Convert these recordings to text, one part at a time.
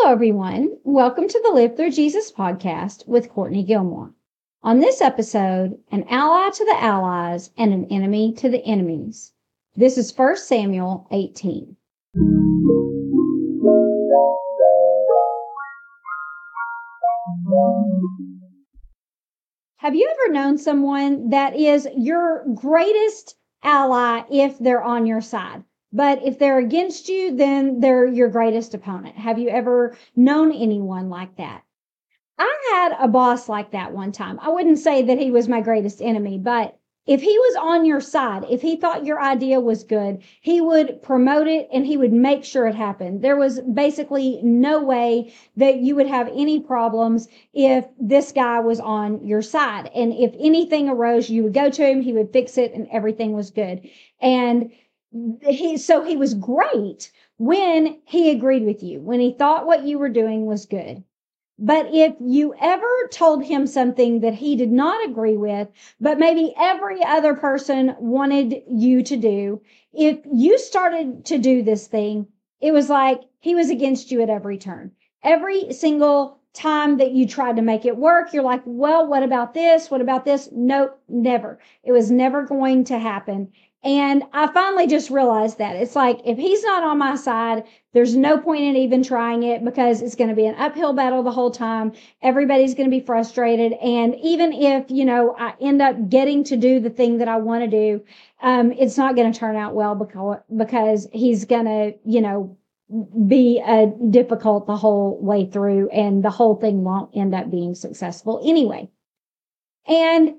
Hello, everyone. Welcome to the Live Through Jesus podcast with Courtney Gilmore. On this episode, an ally to the allies and an enemy to the enemies. This is 1 Samuel 18. Have you ever known someone that is your greatest ally if they're on your side? But if they're against you, then they're your greatest opponent. Have you ever known anyone like that? I had a boss like that one time. I wouldn't say that he was my greatest enemy, but if he was on your side, if he thought your idea was good, he would promote it and he would make sure it happened. There was basically no way that you would have any problems if this guy was on your side. And if anything arose, you would go to him, he would fix it, and everything was good. And he was great when he agreed with you, when he thought what you were doing was good. But if you ever told him something that he did not agree with, but maybe every other person wanted you to do, if you started to do this thing, it was like he was against you at every turn. Every single time that you tried to make it work, you're like, well, what about this? What about this? Nope, never. It was never going to happen. And I finally just realized that it's like, if he's not on my side, there's no point in even trying it because it's going to be an uphill battle the whole time. Everybody's going to be frustrated. And even if, I end up getting to do the thing that I want to do, it's not going to turn out well because he's going to, be difficult the whole way through, and the whole thing won't end up being successful anyway. And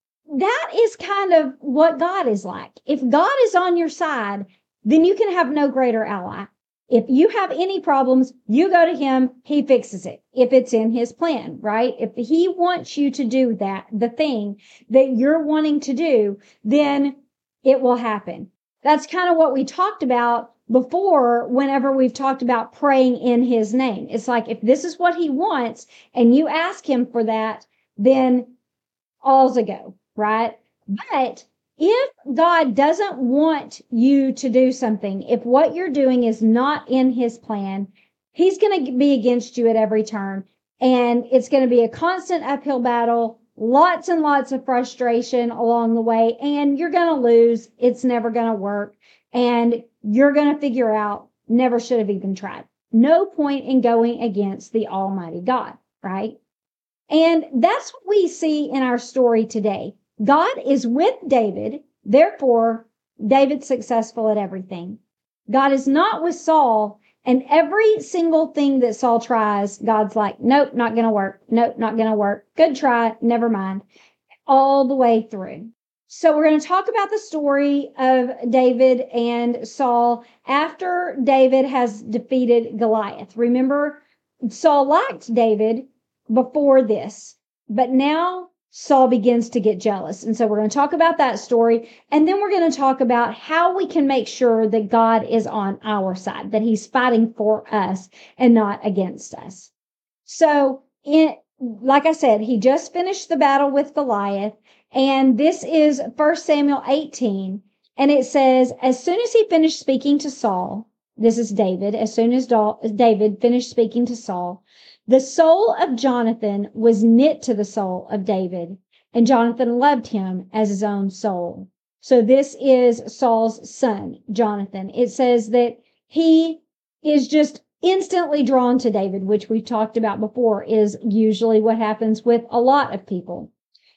that is kind of what God is like. If God is on your side, then you can have no greater ally. If you have any problems, you go to him, he fixes it. If it's in his plan, right? If he wants you to do that, the thing that you're wanting to do, then it will happen. That's kind of what we talked about before whenever we've talked about praying in his name. It's like, if this is what he wants and you ask him for that, then all's a go, right? But if God doesn't want you to do something, if what you're doing is not in his plan, he's going to be against you at every turn. And it's going to be a constant uphill battle, lots and lots of frustration along the way, and you're going to lose. It's never going to work. And you're going to figure out, never should have even tried. No point in going against the Almighty God, right? And that's what we see in our story today. God is with David, therefore, David's successful at everything. God is not with Saul, and every single thing that Saul tries, God's like, nope, not going to work. Nope, not going to work. Good try, never mind. All the way through. So we're going to talk about the story of David and Saul after David has defeated Goliath. Remember, Saul liked David before this, but now Saul begins to get jealous. And so we're going to talk about that story. And then we're going to talk about how we can make sure that God is on our side, that he's fighting for us and not against us. So like I said, he just finished the battle with Goliath. And this is 1 Samuel 18. And it says, as soon as he finished speaking to Saul, this is David, as soon as David finished speaking to Saul, the soul of Jonathan was knit to the soul of David, and Jonathan loved him as his own soul. So this is Saul's son, Jonathan. It says that he is just instantly drawn to David, which we've talked about before, is usually what happens with a lot of people.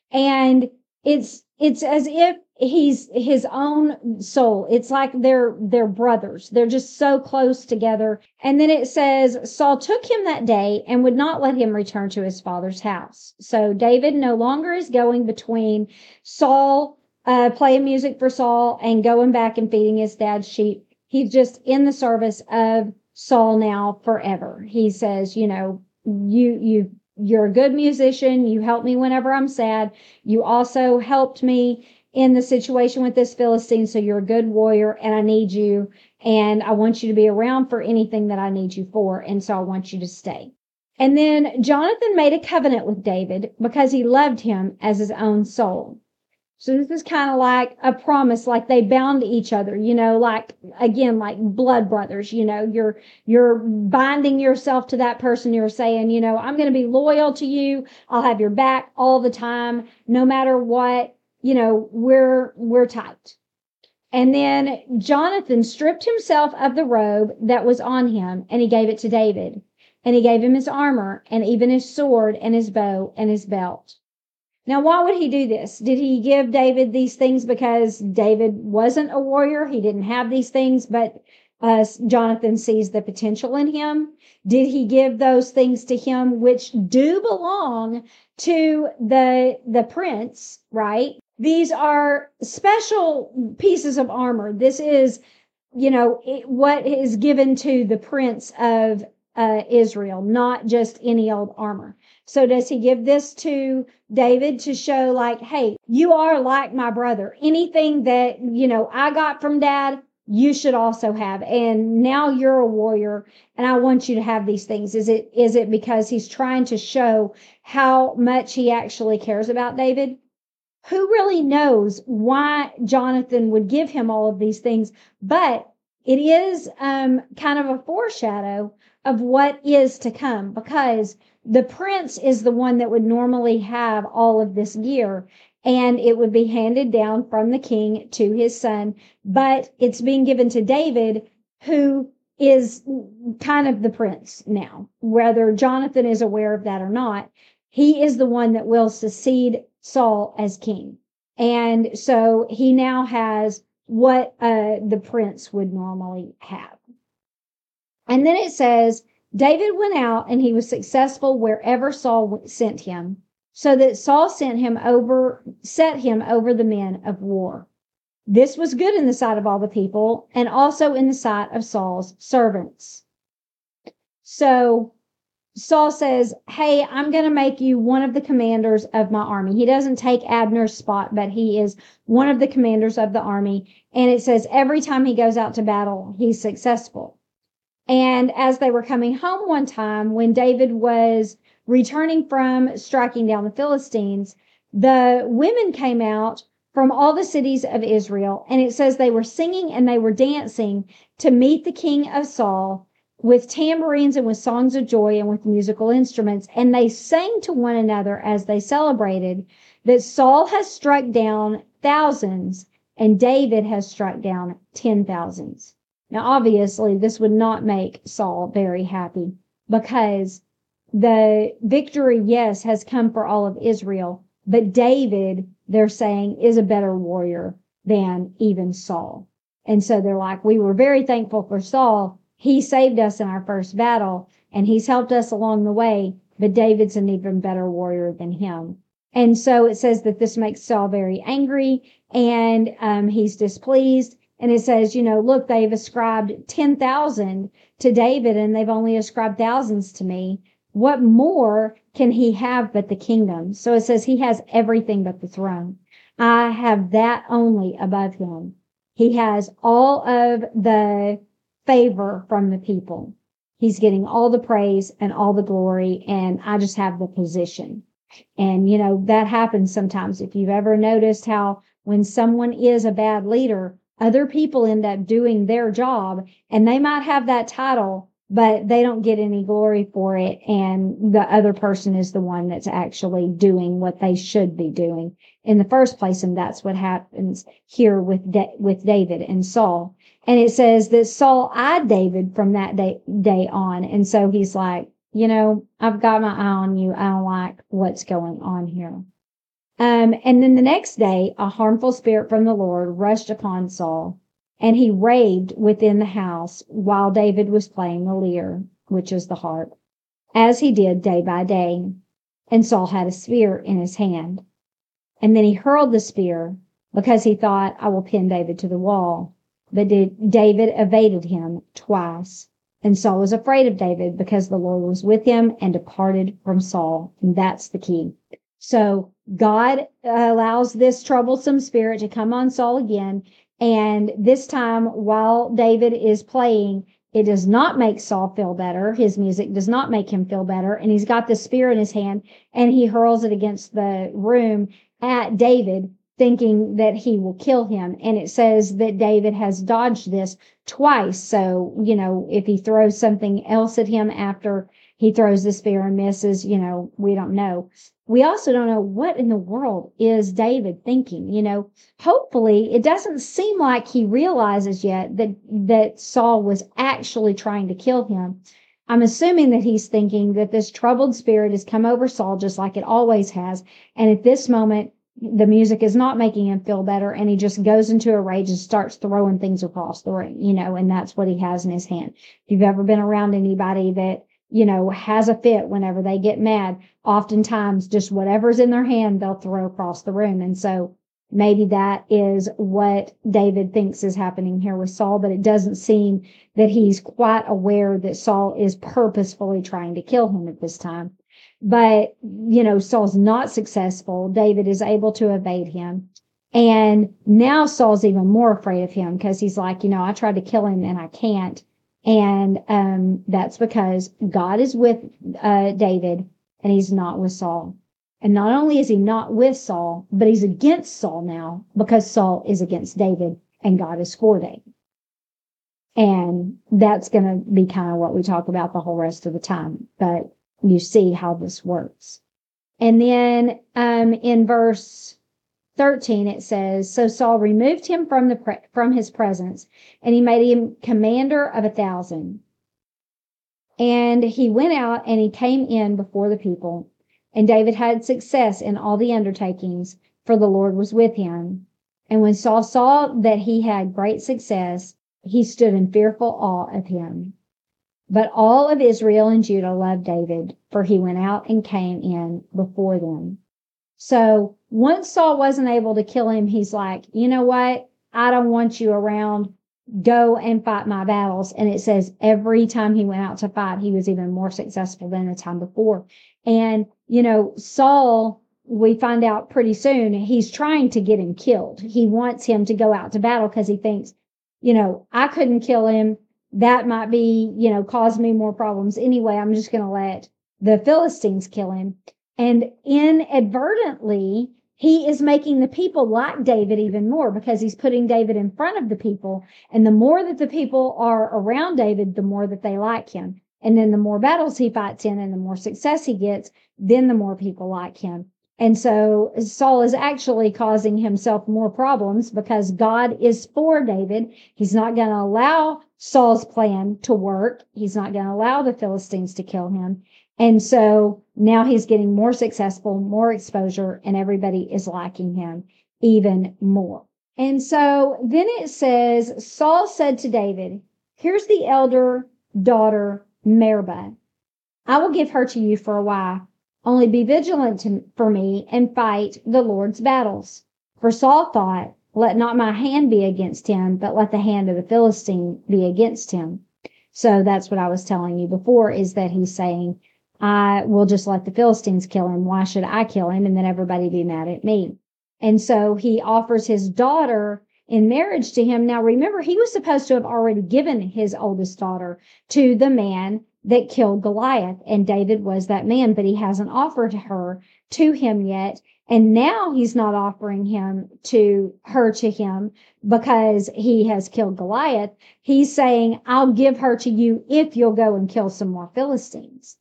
And it's as if he's his own soul. It's like they're brothers. They're just so close together. And then it says, Saul took him that day and would not let him return to his father's house. So David no longer is going between Saul, playing music for Saul and going back and feeding his dad's sheep. He's just in the service of Saul now forever. He says, you're a good musician. You help me whenever I'm sad. You also helped me in the situation with this Philistine. So you're a good warrior and I need you. And I want you to be around for anything that I need you for. And so I want you to stay. And then Jonathan made a covenant with David because he loved him as his own soul. So this is kind of like a promise, like they bound each other, like again, like blood brothers, you're binding yourself to that person. You're saying, I'm going to be loyal to you. I'll have your back all the time, no matter what, we're tight. And then Jonathan stripped himself of the robe that was on him, and he gave it to David. And he gave him his armor, and even his sword, and his bow, and his belt. Now, why would he do this? Did he give David these things because David wasn't a warrior? He didn't have these things, but Jonathan sees the potential in him. Did he give those things to him, which do belong to the prince, right? These are special pieces of armor. This is, what is given to the prince of Israel, not just any old armor. So does he give this to David to show like, hey, you are like my brother. Anything that, I got from dad, you should also have. And now you're a warrior and I want you to have these things. Is it because he's trying to show how much he actually cares about David? Who really knows why Jonathan would give him all of these things? But it is kind of a foreshadow of what is to come, because the prince is the one that would normally have all of this gear, and it would be handed down from the king to his son. But it's being given to David, who is kind of the prince now. Whether Jonathan is aware of that or not, he is the one that will succeed Saul as king. And so he now has what the prince would normally have. And then it says, David went out and he was successful wherever Saul sent him, so that Saul set him over the men of war. This was good in the sight of all the people, and also in the sight of Saul's servants. So Saul says, hey, I'm going to make you one of the commanders of my army. He doesn't take Abner's spot, but he is one of the commanders of the army. And it says every time he goes out to battle, he's successful. And as they were coming home one time, when David was returning from striking down the Philistines, the women came out from all the cities of Israel. And it says they were singing and they were dancing to meet the king of Saul, with tambourines and with songs of joy and with musical instruments. And they sang to one another as they celebrated that Saul has struck down thousands and David has struck down 10,000s. Now, obviously, this would not make Saul very happy, because the victory, yes, has come for all of Israel, but David, they're saying, is a better warrior than even Saul. And so they're like, we were very thankful for Saul. He saved us in our first battle, and he's helped us along the way, but David's an even better warrior than him. And so it says that this makes Saul very angry, and he's displeased. And it says, look, they've ascribed 10,000 to David, and they've only ascribed thousands to me. What more can he have but the kingdom? So it says he has everything but the throne. I have that only above him. He has all of the favor from the people. He's getting all the praise and all the glory, and I just have the position. And, that happens sometimes. If you've ever noticed how when someone is a bad leader, other people end up doing their job, and they might have that title, but they don't get any glory for it. And the other person is the one that's actually doing what they should be doing in the first place. And that's what happens here with David and Saul. And it says that Saul eyed David from that day on. And so he's like, I've got my eye on you. I don't like what's going on here. And then the next day, a harmful spirit from the Lord rushed upon Saul, and he raved within the house while David was playing the lyre, which is the harp, as he did day by day. And Saul had a spear in his hand. And then he hurled the spear because he thought, I will pin David to the wall. But David evaded him twice. And Saul was afraid of David because the Lord was with him and departed from Saul. And that's the key. So God allows this troublesome spirit to come on Saul again. And this time, while David is playing, it does not make Saul feel better. His music does not make him feel better. And he's got the spear in his hand, and he hurls it against the room at David. thinking that he will kill him. And it says that David has dodged this twice. So, if he throws something else at him after he throws the spear and misses, we don't know. We also don't know what in the world is David thinking. Hopefully it doesn't seem like he realizes yet that Saul was actually trying to kill him. I'm assuming that he's thinking that this troubled spirit has come over Saul just like it always has. And at this moment, the music is not making him feel better. And he just goes into a rage and starts throwing things across the room, and that's what he has in his hand. If you've ever been around anybody that, has a fit whenever they get mad, oftentimes just whatever's in their hand, they'll throw across the room. And so maybe that is what David thinks is happening here with Saul, but it doesn't seem that he's quite aware that Saul is purposefully trying to kill him at this time. But, Saul's not successful. David is able to evade him. And now Saul's even more afraid of him because he's like, I tried to kill him and I can't. And that's because God is with David and he's not with Saul. And not only is he not with Saul, but he's against Saul now because Saul is against David and God is for David. And that's going to be kind of what we talk about the whole rest of the time. But you see how this works. And then in verse 13, it says, so Saul removed him from his presence, and he made him commander of 1,000. And he went out and he came in before the people. And David had success in all the undertakings, for the Lord was with him. And when Saul saw that he had great success, he stood in fearful awe of him. But all of Israel and Judah loved David, for he went out and came in before them. So once Saul wasn't able to kill him, he's like, you know what? I don't want you around. Go and fight my battles. And it says every time he went out to fight, he was even more successful than the time before. And, Saul, we find out pretty soon, he's trying to get him killed. He wants him to go out to battle because he thinks, I couldn't kill him. That might be, cause me more problems. Anyway, I'm just going to let the Philistines kill him. And inadvertently, he is making the people like David even more because he's putting David in front of the people. And the more that the people are around David, the more that they like him. And then the more battles he fights in and the more success he gets, then the more people like him. And so Saul is actually causing himself more problems because God is for David. He's not going to allow Saul's plan to work. He's not going to allow the Philistines to kill him. And so now he's getting more successful, more exposure, and everybody is liking him even more. And so then it says, Saul said to David, here's the elder daughter, Merab. I will give her to you for a while. Only be vigilant for me and fight the Lord's battles. For Saul thought, let not my hand be against him, but let the hand of the Philistine be against him. So that's what I was telling you before, is that he's saying, I will just let the Philistines kill him. Why should I kill him? And then everybody be mad at me. And so he offers his daughter in marriage to him. Now, remember, he was supposed to have already given his oldest daughter to the man that killed Goliath. And David was that man, but he hasn't offered her to him yet. And now he's not offering her to him because he has killed Goliath. He's saying, I'll give her to you if you'll go and kill some more Philistines.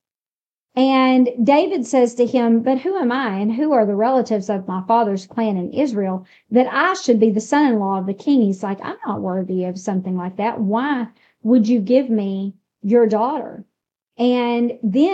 And David says to him, but who am I and who are the relatives of my father's clan in Israel that I should be the son-in-law of the king? He's like, I'm not worthy of something like that. Why would you give me your daughter? And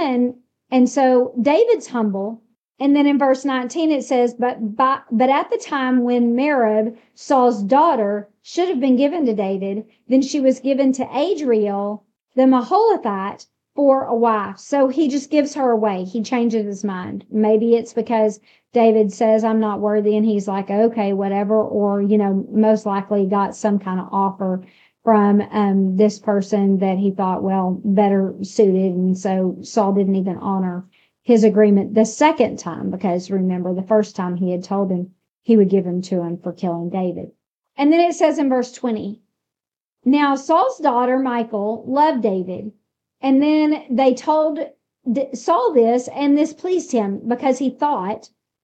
so David's humble. And then in verse 19, it says, but at the time when Merab, Saul's daughter, should have been given to David, then she was given to Adriel, the Maholathite, for a wife. So he just gives her away. He changes his mind. Maybe it's because David says, I'm not worthy. And he's like, okay, whatever. Or, most likely got some kind of offer from this person that he thought, well, better suited. And so Saul didn't even honor his agreement the second time, because remember, the first time he had told him he would give him to him for killing David. And then it says in verse 20, now Saul's daughter, Michal, loved David. And then they told Saul this, and this pleased him because he thought,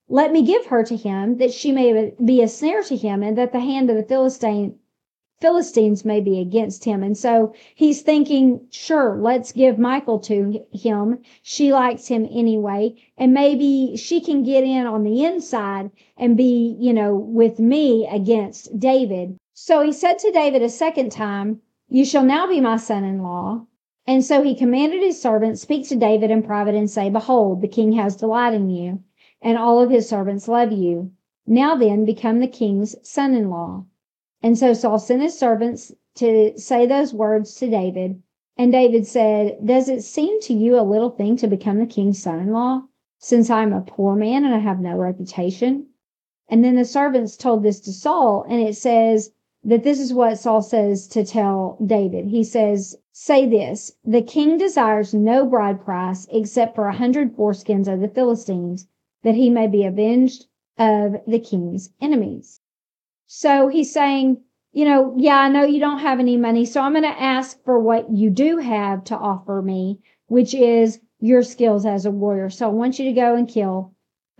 Let me give her to him, that she may be a snare to him, and that the hand of the Philistines may be against him. And so he's thinking, sure, let's give Michal to him. She likes him anyway. And maybe she can get in on the inside and be, with me against David. So he said to David a second time, you shall now be my son-in-law. And so he commanded his servants, speak to David in private and say, behold, the king has delight in you, and all of his servants love you. Now then, become the king's son-in-law. And so Saul sent his servants to say those words to David. And David said, does it seem to you a little thing to become the king's son-in-law, since I am a poor man and I have no reputation? And then the servants told this to Saul, and it says that this is what Saul says to tell David. He says, say this, the king desires no bride price except for 100 foreskins of the Philistines, that he may be avenged of the king's enemies. So he's saying, yeah, I know you don't have any money, so I'm going to ask for what you do have to offer me, which is your skills as a warrior. So I want you to go and kill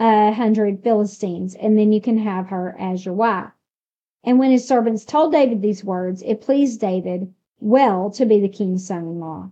100 Philistines, and then you can have her as your wife. And when his servants told David these words, it pleased David well to be the king's son-in-law.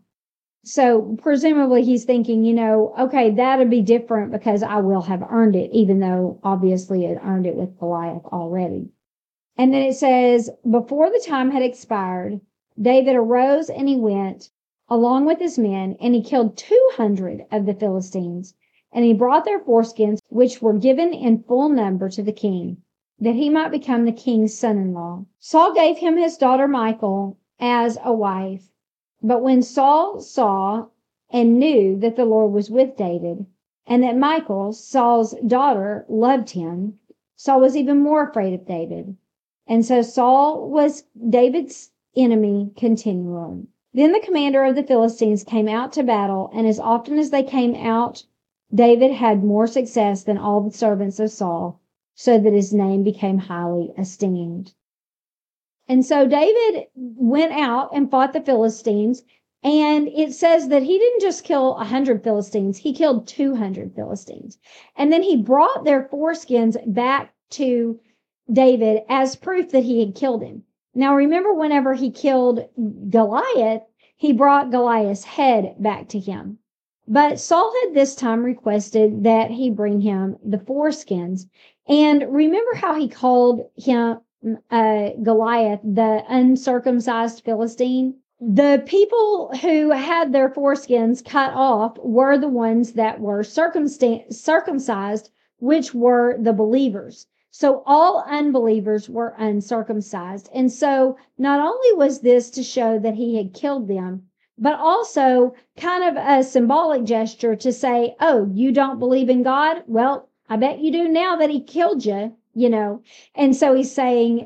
So presumably he's thinking, okay, that'd be different because I will have earned it, even though obviously it earned it with Goliath already. And then it says, before the time had expired, David arose and he went along with his men, and he killed 200 of the Philistines. And he brought their foreskins, which were given in full number to the king, that he might become the king's son-in-law. Saul gave him his daughter Michal as a wife. But when Saul saw and knew that the Lord was with David, and that Michal, Saul's daughter, loved him, Saul was even more afraid of David. And so Saul was David's enemy continually. Then the commander of the Philistines came out to battle, and as often as they came out, David had more success than all the servants of Saul, so that his name became highly esteemed. And so David went out and fought the Philistines, and it says that he didn't just kill 100 Philistines, he killed 200 Philistines. And then he brought their foreskins back to David as proof that he had killed him. Now remember, whenever he killed Goliath, he brought Goliath's head back to him. But Saul had this time requested that he bring him the foreskins. And remember how he called him Goliath the uncircumcised Philistine? The people who had their foreskins cut off were the ones that were circumcised, which were the believers. So all unbelievers were uncircumcised. And so not only was this to show that he had killed them, but also kind of a symbolic gesture to say, oh, you don't believe in God? Well, I bet you do now that he killed you, And so he's saying,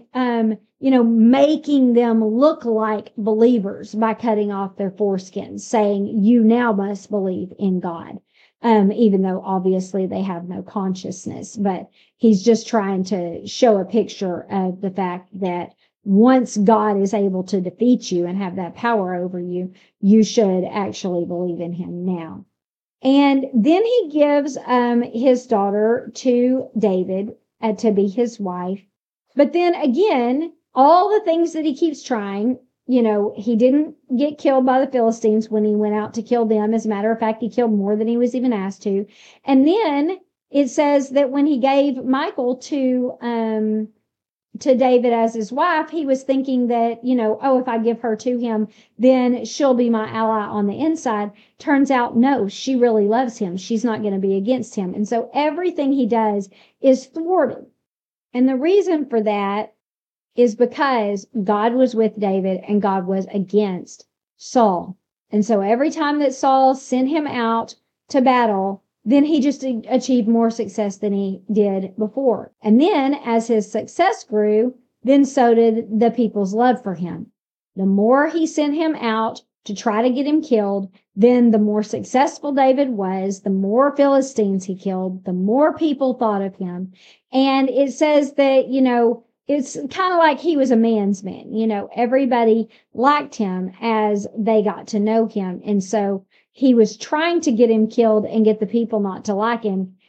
making them look like believers by cutting off their foreskins, saying you now must believe in God. Even though obviously they have no consciousness, but he's just trying to show a picture of the fact that once God is able to defeat you and have that power over you, you should actually believe in him now. And then he gives his daughter to David to be his wife. But then again, all the things that he keeps trying, he didn't get killed by the Philistines when he went out to kill them. As a matter of fact, he killed more than he was even asked to. And then it says that when he gave Michal to David as his wife, he was thinking that, if I give her to him, then she'll be my ally on the inside. Turns out, no, she really loves him. She's not going to be against him. And so everything he does is thwarted. And the reason for that is because God was with David and God was against Saul. And so every time that Saul sent him out to battle, then he just achieved more success than he did before. And then as his success grew, then so did the people's love for him. The more he sent him out to try to get him killed, then the more successful David was, the more Philistines he killed, the more people thought of him. And it says that, it's kind of like he was a man's man. Everybody liked him as they got to know him. And so he was trying to get him killed and get the people not to like him.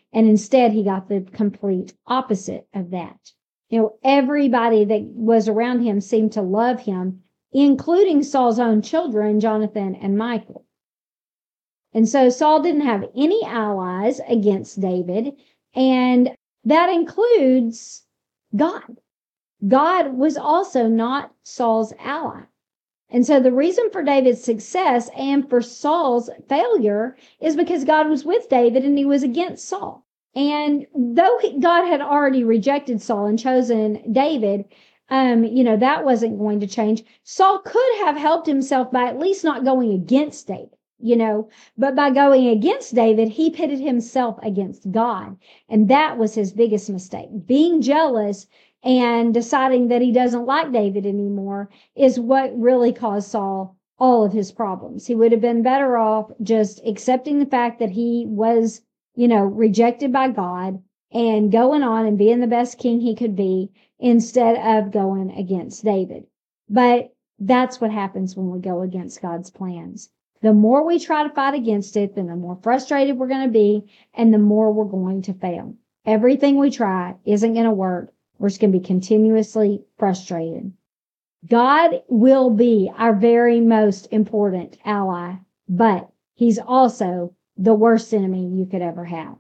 And instead, he got the complete opposite of that. Everybody that was around him seemed to love him, including Saul's own children, Jonathan and Michael. And so Saul didn't have any allies against David, and that includes God. God was also not Saul's ally. And so the reason for David's success and for Saul's failure is because God was with David and he was against Saul. And though God had already rejected Saul and chosen David, that wasn't going to change. Saul could have helped himself by at least not going against David. But by going against David, he pitted himself against God. And that was his biggest mistake. Being jealous and deciding that he doesn't like David anymore is what really caused Saul all of his problems. He would have been better off just accepting the fact that he was, rejected by God and going on and being the best king he could be instead of going against David. But that's what happens when we go against God's plans. The more we try to fight against it, then the more frustrated we're going to be, and the more we're going to fail. Everything we try isn't going to work. We're just going to be continuously frustrated. God will be our very most important ally, but he's also the worst enemy you could ever have.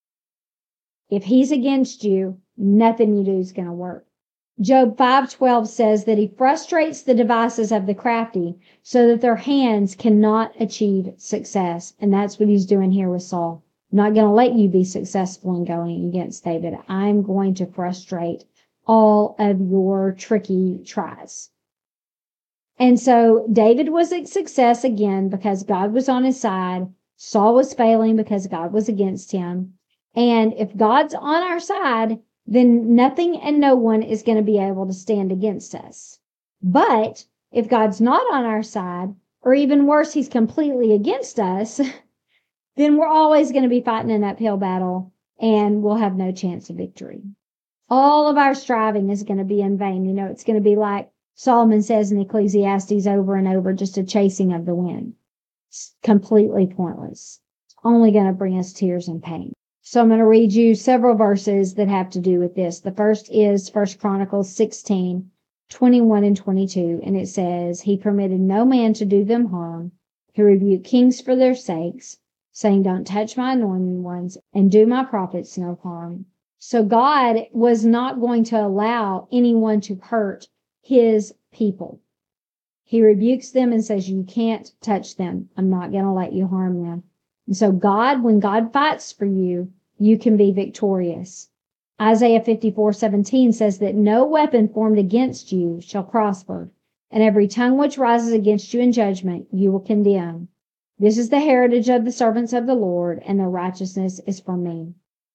If he's against you, nothing you do is going to work. Job 5:12 says that he frustrates the devices of the crafty so that their hands cannot achieve success. And that's what he's doing here with Saul. I'm not going to let you be successful in going against David. I'm going to frustrate all of your tricky tries. And so David was a success again because God was on his side. Saul was failing because God was against him. And if God's on our side, then nothing and no one is going to be able to stand against us. But if God's not on our side, or even worse, he's completely against us, then we're always going to be fighting an uphill battle and we'll have no chance of victory. All of our striving is going to be in vain. It's going to be like Solomon says in Ecclesiastes over and over, just a chasing of the wind. It's completely pointless. It's only going to bring us tears and pain. So I'm going to read you several verses that have to do with this. The first is 1 Chronicles 16:21 and 22. And it says, he permitted no man to do them harm. He rebuked kings for their sakes, saying, don't touch my anointed ones and do my prophets no harm. So God was not going to allow anyone to hurt his people. He rebukes them and says, you can't touch them. I'm not going to let you harm them. And so when God fights for you, you can be victorious. Isaiah 54:17 says that no weapon formed against you shall prosper, and every tongue which rises against you in judgment you will condemn. This is the heritage of the servants of the Lord, and their righteousness is from me.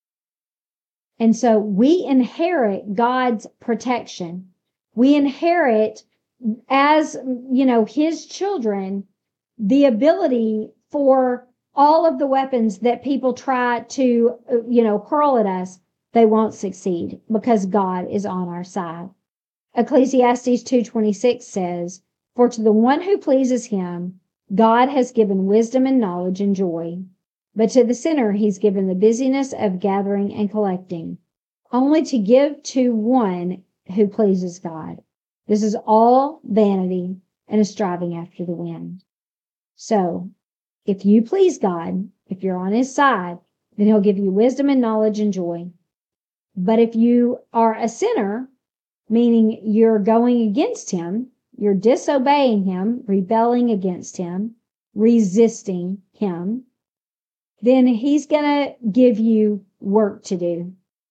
And so we inherit God's protection. We inherit, as, his children, the ability for all of the weapons that people try to, hurl at us, they won't succeed because God is on our side. Ecclesiastes 2:26 says, for to the one who pleases him, God has given wisdom and knowledge and joy. But to the sinner, he's given the busyness of gathering and collecting, only to give to one who pleases God. This is all vanity and a striving after the wind. So, if you please God, if you're on his side, then he'll give you wisdom and knowledge and joy. But if you are a sinner, meaning you're going against him, you're disobeying him, rebelling against him, resisting him, then he's going to give you work to do.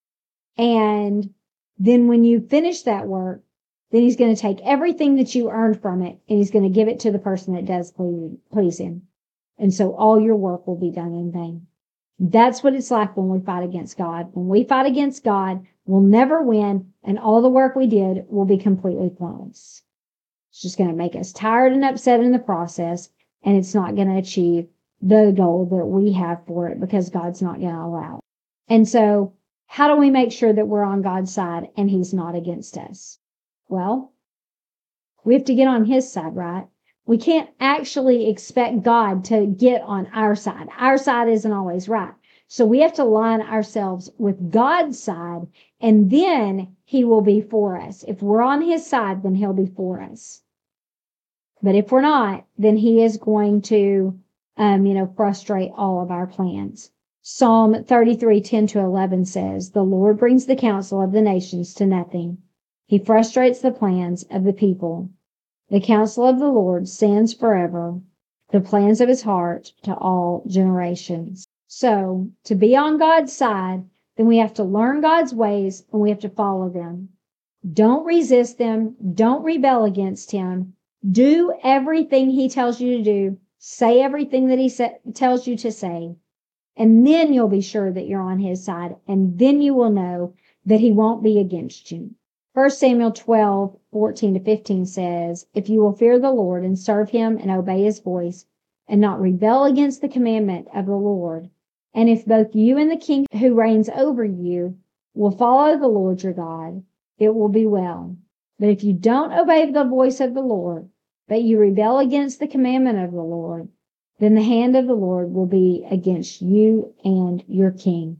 And then when you finish that work, then he's going to take everything that you earned from it and he's going to give it to the person that does please him. And so all your work will be done in vain. That's what it's like when we fight against God. When we fight against God, we'll never win, and all the work we did will be completely pointless. It's just going to make us tired and upset in the process, and it's not going to achieve the goal that we have for it because God's not going to allow it. And so how do we make sure that we're on God's side and he's not against us? Well, we have to get on his side, right? We can't actually expect God to get on our side. Our side isn't always right. So we have to line ourselves with God's side, and then he will be for us. If we're on his side, then he'll be for us. But if we're not, then he is going to, frustrate all of our plans. Psalm 33:10-11 says, "The Lord brings the counsel of the nations to nothing. He frustrates the plans of the people. The counsel of the Lord stands forever, the plans of his heart to all generations." So to be on God's side, then we have to learn God's ways and we have to follow them. Don't resist them. Don't rebel against him. Do everything he tells you to do. Say everything that he tells you to say. And then you'll be sure that you're on his side. And then you will know that he won't be against you. 1 Samuel 12:14-15 says, "If you will fear the Lord and serve him and obey his voice and not rebel against the commandment of the Lord, and if both you and the king who reigns over you will follow the Lord your God, it will be well. But if you don't obey the voice of the Lord, but you rebel against the commandment of the Lord, then the hand of the Lord will be against you and your king."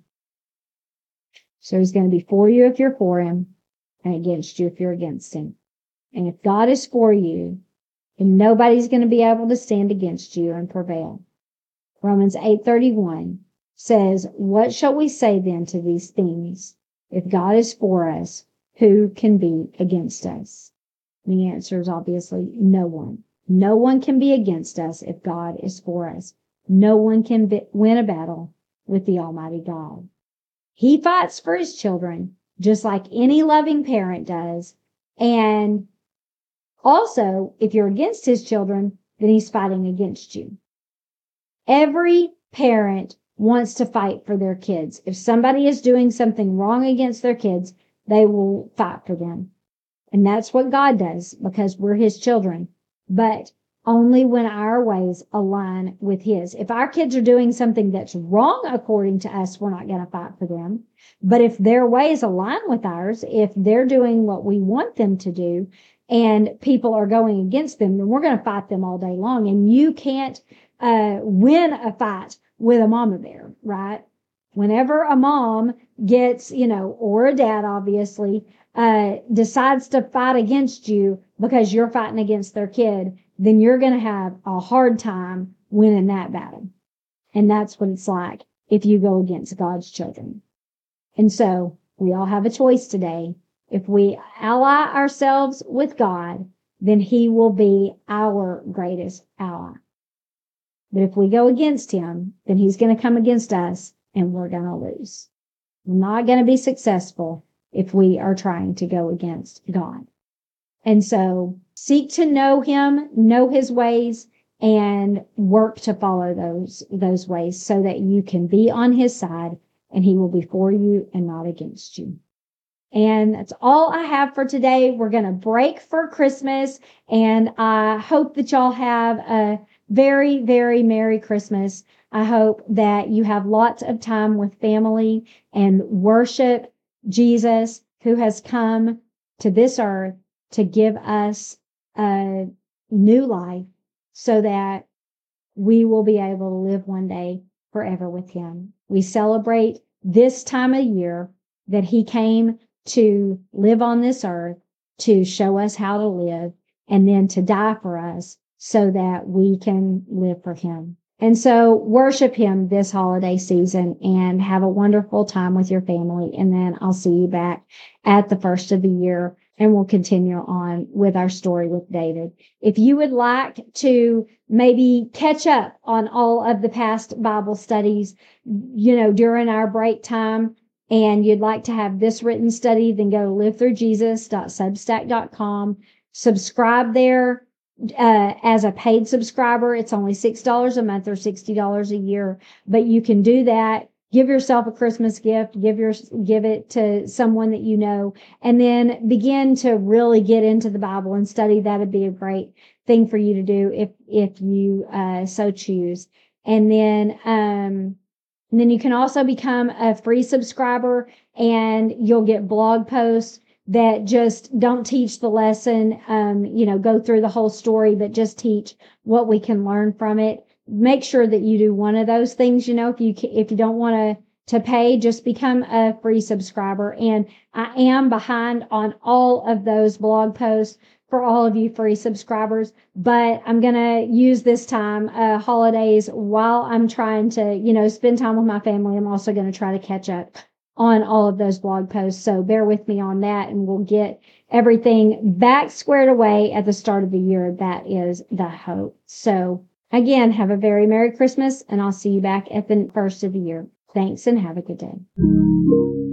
So he's going to be for you if you're for him, and against you if you're against him. And if God is for you, then nobody's going to be able to stand against you and prevail. Romans 8:31 says, "What shall we say then to these things? If God is for us, who can be against us?" The answer is obviously no one. No one can be against us if God is for us. No one can win a battle with the Almighty God. He fights for his children just like any loving parent does. And also, if you're against his children, then he's fighting against you. Every parent wants to fight for their kids. If somebody is doing something wrong against their kids, they will fight for them. And that's what God does because we're his children, but only when our ways align with his. If our kids are doing something that's wrong according to us, we're not going to fight for them. But if their ways align with ours, if they're doing what we want them to do and people are going against them, then we're going to fight them all day long. And you can't win a fight with a mama bear, right? Whenever a mom gets, or a dad, obviously, decides to fight against you because you're fighting against their kid, then you're going to have a hard time winning that battle. And that's what it's like if you go against God's children. And so we all have a choice today. If we ally ourselves with God, then he will be our greatest ally. But if we go against him, then he's going to come against us and we're going to lose. We're not going to be successful if we are trying to go against God. And so seek to know him, know his ways, and work to follow those ways so that you can be on his side and he will be for you and not against you. And that's all I have for today. We're going to break for Christmas, and I hope that y'all have a very, very Merry Christmas. I hope that you have lots of time with family and worship Jesus, who has come to this earth to give us a new life so that we will be able to live one day forever with him. We celebrate this time of year that he came to live on this earth, to show us how to live, and then to die for us so that we can live for him. And so worship him this holiday season and have a wonderful time with your family. And then I'll see you back at the first of the year and we'll continue on with our story with David. If you would like to maybe catch up on all of the past Bible studies, during our break time, and you'd like to have this written study, then go to livethroughjesus.substack.com. Subscribe there. As a paid subscriber, it's only $6 a month or $60 a year, but you can do that. Give yourself a Christmas gift, give it to someone that you know, and then begin to really get into the Bible and study. That'd be a great thing for you to do if you so choose. And then you can also become a free subscriber, and you'll get blog posts that just don't teach the lesson, go through the whole story, but just teach what we can learn from it. make sure that you do one of those things. If you don't want to pay, just become a free subscriber. And I am behind on all of those blog posts for all of you free subscribers, but I'm going to use this time, holidays, while I'm trying to, spend time with my family. I'm also going to try to catch up on all of those blog posts. So bear with me on that, and we'll get everything back squared away at the start of the year. That is the hope. So again, have a very Merry Christmas, and I'll see you back at the first of the year. Thanks, and have a good day.